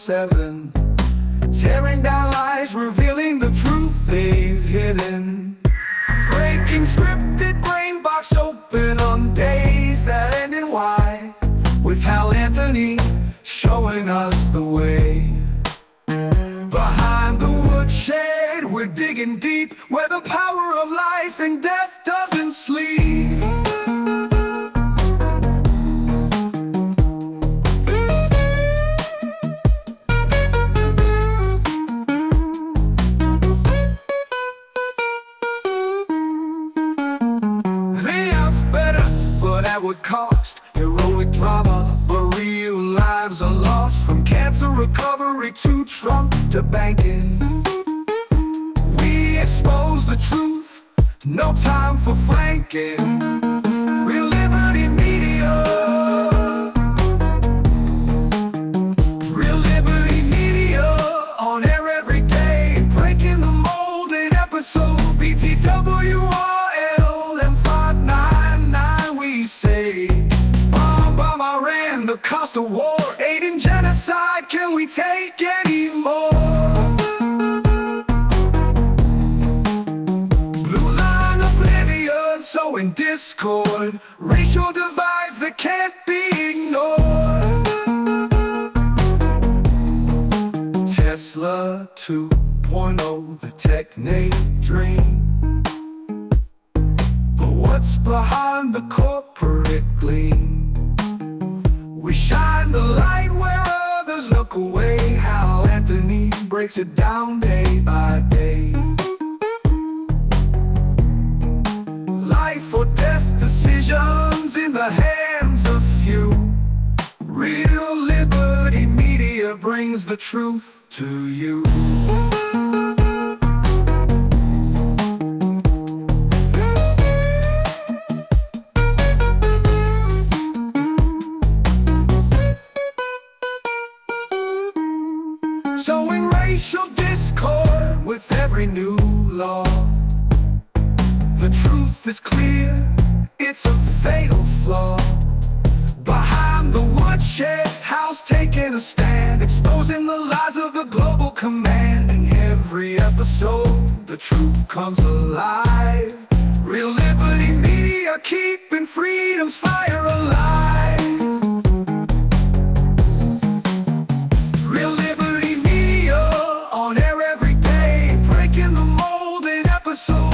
24/7, tearing down lies, revealing the truth they've hidden. Breaking scripted brain box open on days that end in Y, with Hal Anthony showing us the way. Behind the woodshed, we're digging deep, where the power of life and death doesn't sleep. Layouts better, but at what cost? Heroic drama, but real lives are lost. From cancer recovery to Trump to banking, we expose the truth, no time for flanking. Real Liberty Media, Real Liberty Media, on air every day, breaking the mold in episode. BTWRL and 599, we say. Bomb Iran, the cost of war, aiding genocide, can we take any more? Blue line oblivion, sowing discord, racial divides that can't be ignored. Tesla 2.0, the technate dream. But what's behind the corporate gleam? We shine the light where others look away. Hal Anthony breaks it down day by day. Life or death decisions in the hands of few. Real Liberty Media brings the truth to you. Sowing racial discord with every new law. The truth is clear, it's a fatal flaw. Behind the woodshed, Hal's taking a stand, exposing the lies of the global command. In every episode, the truth comes alive. Real Liberty Media, keeping freedom's fire alive. Real Liberty Media, on air every day, breaking the mold in episode.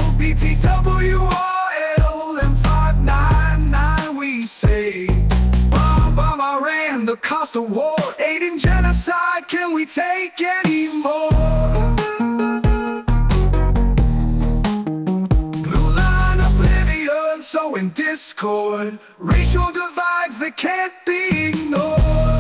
BTWRL and 599, we say. Bomb Iran, the cost of war, aiding genocide, can we take any more? Blue line oblivion, sowing discord, racial divides that can't be ignored.